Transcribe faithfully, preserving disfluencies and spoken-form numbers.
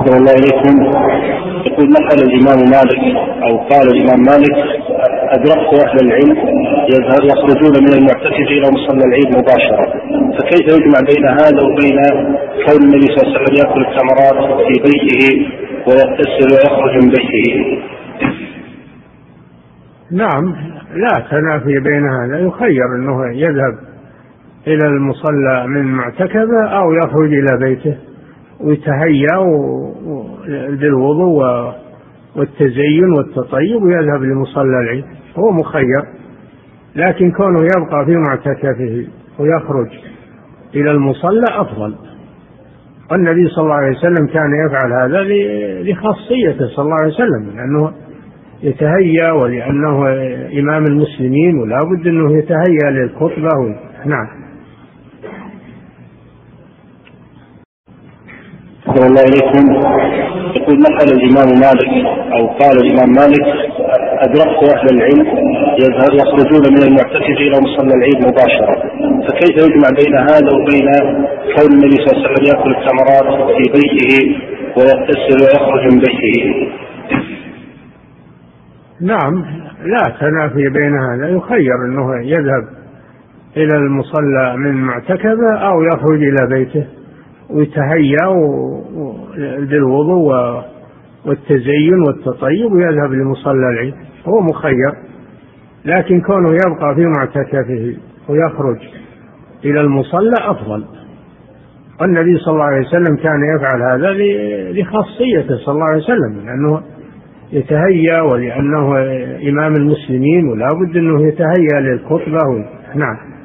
أحسن الله إليكم. يقول نقل الإمام مالك أو قال الإمام مالك: أدركت أهل العلم يخرجون من المعتكف إلى مصلى العيد مباشرة، فكيف يجمع بين هذا وبين كون النبي صلى الله عليه وسلم يأكل التمرات في بيته ويغتسل ويخرج من بيته؟ نعم، لا تنافي بين هذا، يخير أنه يذهب إلى المصلى من معتكفه أو يخرج إلى بيته ويتهيأ بالوضوء والتزين والتطيب ويذهب لمصلى العيد، هو مخير. لكن كونه يبقى في معتكفه ويخرج إلى المصلى أفضل. والنبي صلى الله عليه وسلم كان يفعل هذا لخاصيته صلى الله عليه وسلم، لأنه يتهيأ ولأنه إمام المسلمين ولا بد أنه يتهيأ للخطبة. نعم. أحسن الله إليكم. يقول نقل الإمام مالك أو قال الإمام مالك: أدركت أهل العلم يخرجون من المعتكف إلى مصلى العيد مباشرة، فكيف يجمع بين هذا وبين كون النبي صلى الله عليه وسلم يأكل التمرات في بيته ويغتسل ويخرج من بيته؟ نعم، لا تنافي بين هذا، يخير أنه يذهب إلى المصلى من معتكفه أو يخرج إلى بيته ويتهيأ بالوضوء والتزين والتطيب ويذهب لمصلى العيد، هو مخير. لكن كونه يبقى في معتكفه ويخرج إلى المصلى أفضل. والنبي صلى الله عليه وسلم كان يفعل هذا لخاصيته صلى الله عليه وسلم، لأنه يتهيأ ولأنه إمام المسلمين ولا بد أنه يتهيأ للخطبة. نعم.